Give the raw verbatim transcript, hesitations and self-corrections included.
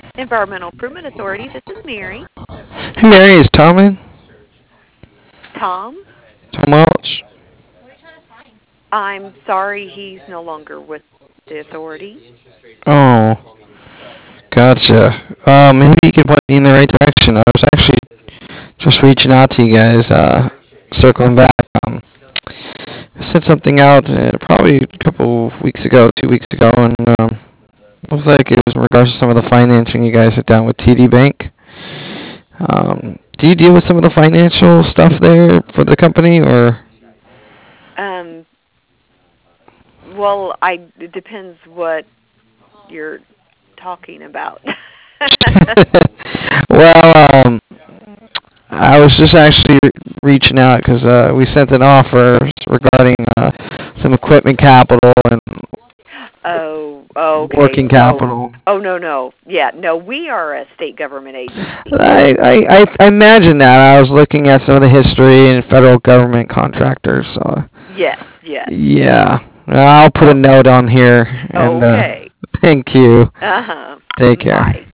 Environmental Improvement Authority. This is Mary. Hey, Mary, is Tom in? Tom, Tom Welch? I'm sorry he's no longer with the authority. Oh, gotcha. Uh, maybe you could point me in the right direction. I was actually just reaching out to you guys, uh, circling back. Um, I sent something out uh, probably a couple of weeks ago, two weeks ago, and um, looks like it was in regards to some of the financing you guys had done with T D Bank. Um, do you deal with some of the financial stuff there for the company, or? Um, well, I it depends what you're talking about. Well, um, I was just actually reaching out because uh, we sent an offer regarding uh, some equipment capital and Oh, okay. working Oh, capital. oh no, no. Yeah, no, we are a state government agency. I, I, I, I imagine that. I was looking at some of the history and federal government contractors. So, Yes, yes. yeah. I'll put a Oh, note on here. And uh, okay. thank you. Uh-huh. Take care. Bye.